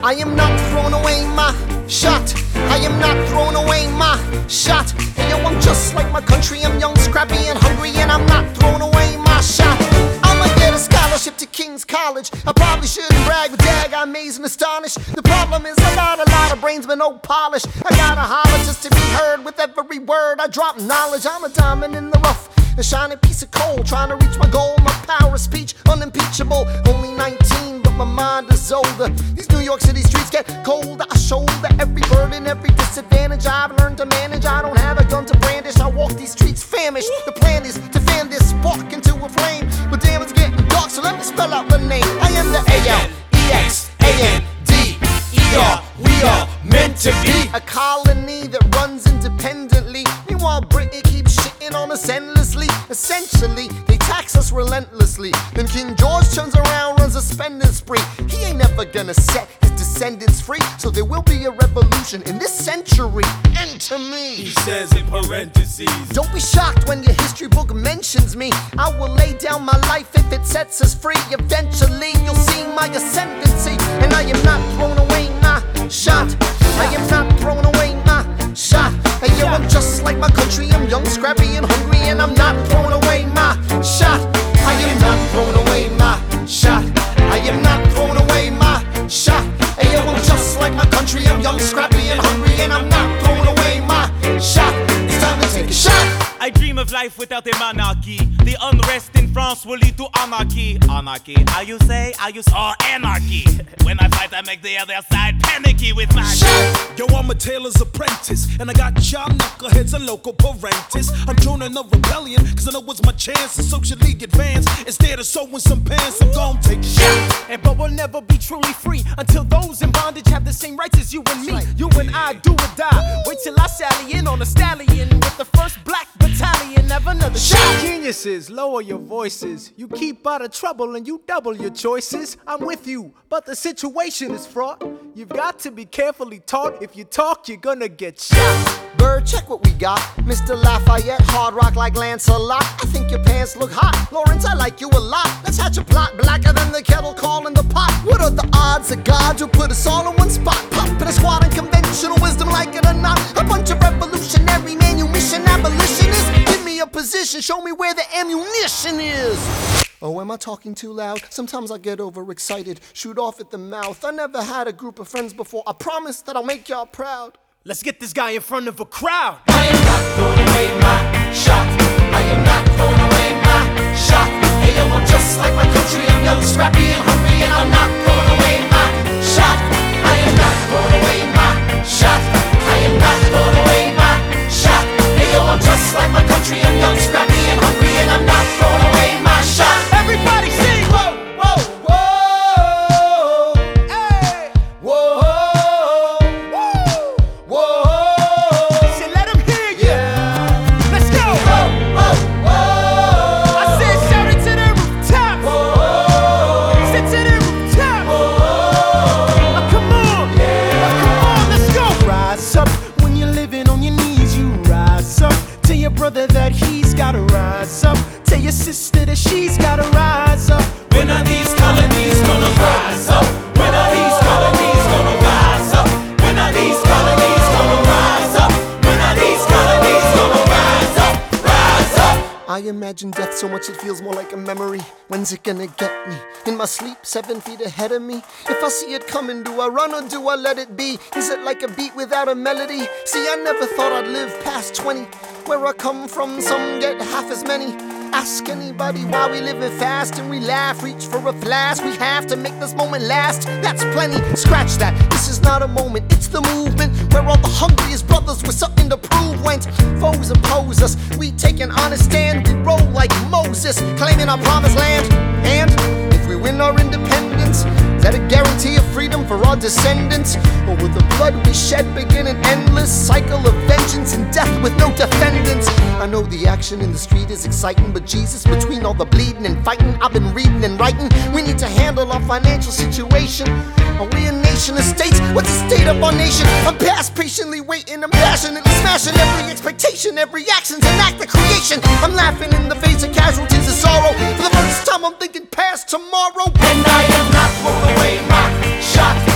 I am not throwing away my shot. I am not throwing away my shot. Hey yo, I'm just like my country. I'm young, scrappy, and hungry, and I'm not throwing away my shot. I'ma get a scholarship to King's College. I probably shouldn't brag, but dag, I'm amazed and astonished. The problem is I got a lot of brains but no polish. I gotta holler just to be heard. With every word I drop knowledge. I'm a diamond in the rough, a shining piece of coal, trying to reach my goal. My power of speech unimpeachable. Only 19, but my mind is older. These New York City streets get colder. I shoulder every burden, every disadvantage I've learned to manage. I don't have a gun to brandish. I walk these streets famished. The plan is to fan this spark into a flame, but damn, it's getting dark, so let me spell out the name. I am the A-L-E-X-A-N-D-E-R. We are meant to be a colony that runs independently. Meanwhile, Britain keeps shitting on us endlessly. Essentially, they tax us relentlessly. Then King George turns around, runs a spending spree. He ain't never gonna set his descendants free, so there will be a revolution in this century. Enter me, he says in parentheses. Don't be shocked when your history book mentions me. I will lay down my life if it sets us free. Eventually, you'll see my ascendancy, and I am not throwing away my shot. I am not throwing away my shot. Hey yo, I'm just like my country. I'm young, scrappy, and hungry, and I'm not throwing away my shot. I am not throwing away my shot. I am not throwing away my shot. Hey yo, I'm just like my country. I'm young, scrappy, and hungry, and I'm not throwing away my shot. It's time to take a shot. I dream of life without a monarchy. The unrest in France will lead to anarchy. Anarchy, how you say? Oh, anarchy. When I fight, I make the other side panicky with my shot. Yo, I'm a tailor's apprentice, and I got child knuckleheads and local parentes. I'm joining a rebellion, cause I know it's my chance to socially advance. Instead of sewing some pants, I'm gon' take a shot. And but we'll never be truly free until those in bondage have the same rights as you and me. You and I do or die. Wait till I sally in on a stallion with the first black battalion. Have another shot. Geniuses, lower your voices. You keep out of trouble and you double your choices. I'm with you, but the situation is fraught. You've got to be carefully taught. If you talk, you're gonna get shot. Bird, check what we got. Mr. Lafayette, hard rock like Lancelot. I think your pants look hot. Lawrence, I like you a lot. Let's hatch a plot blacker than the kettle calling the pot. What are the odds that God will put us all in one spot? Pop in a squad and conventional wisdom, like it or not. A bunch of revolutionary manumission abolitionists. Give me a position, show me where the ammunition is. Oh, am I talking too loud? Sometimes I get overexcited, shoot off at the mouth. I never had a group of friends before. I promise that I'll make y'all proud. Let's get this guy in front of a crowd. I am not throwing away my shot. I am not throwing away my shot. Hey yo, I'm just like my country. I'm young, scrappy, and hungry, and I'm not throwing away my shot. I am not throwing away my shot. I am not throwing away my shot. Hey yo, I'm just like my country. I'm young, scrappy, and hungry, and I'm not throwing away my shot. Everybody sing! Whoa, whoa, whoa, Hey! whoa. Brother that he's gotta rise up. Tell your sister that she's gotta rise up. When are these colonies gonna rise up? When are these colonies gonna rise up? When are these colonies gonna rise up? When are these colonies gonna rise up? Rise up! I imagine death so much it feels more like a memory. When's it gonna get me? In my sleep, 7 feet ahead of me. If I see it coming, do I run or do I let it be? Is it like a beat without a melody? See, I never thought I'd live past 20. Where I come from, some get half as many. Ask anybody why we living fast and we laugh. Reach for a flask, we have to make this moment last. That's plenty, scratch that. This is not a moment, it's the movement. Where all the hungriest brothers with something to prove went. Foes oppose us, we take an honest stand. We roll like Moses, claiming our promised land. And if we win our independence, is that a guarantee of freedom for our descendants? Or will the blood we shed begin an endless cycle of vengeance and death with no defendants? I know the action in the street is exciting, but Jesus, between all the bleeding and fighting I've been reading and writing, we need to handle our financial situation. Are we a nation of states? What's the state of our nation? I'm past patiently waiting, I'm passionately smashing every expectation, every action's an act of creation. I'm laughing in the face of casualties of sorrow. For the first time I'm thinking past tomorrow. And I am not throwing away my shot.